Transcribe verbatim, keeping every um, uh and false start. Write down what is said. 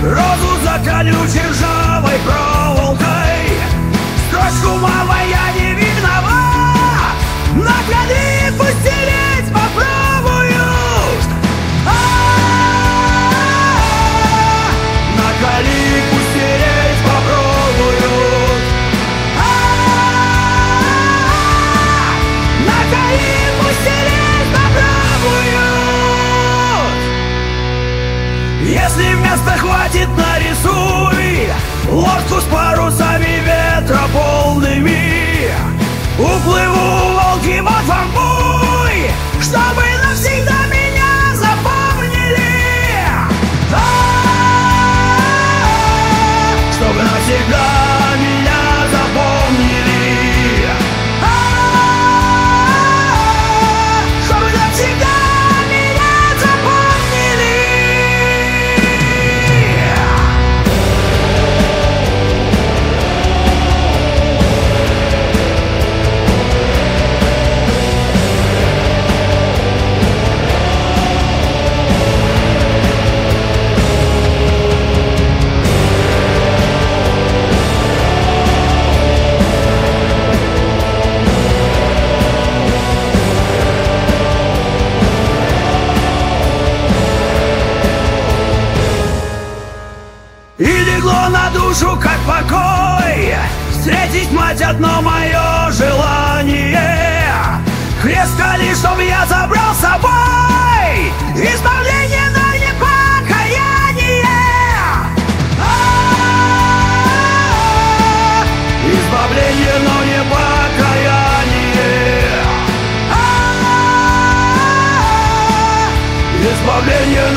розу за колючей ржавой проволокой. Строчку «Мама, я не виноват» на калитку стереть попробуют. А-а-а, на калитку стереть попробуют. А-а-а, на калитку стереть попробуют. Если места хватит, нарисуй лодку с парусами ветра полными. Уплыву, волки, вот вам буй, чтобы навсегда меня запомнили. А-а-а, чтобы навсегда меня запомнили. А-а-а, чтобы навсегда меня запомнили. И легло на душу, как покой, встретить мать одно мое желание. Крест кали, чтоб я забрал с собой избавление, но не покаяние. А-а-а, избавление, но не покаяние. А-а-а, избавление,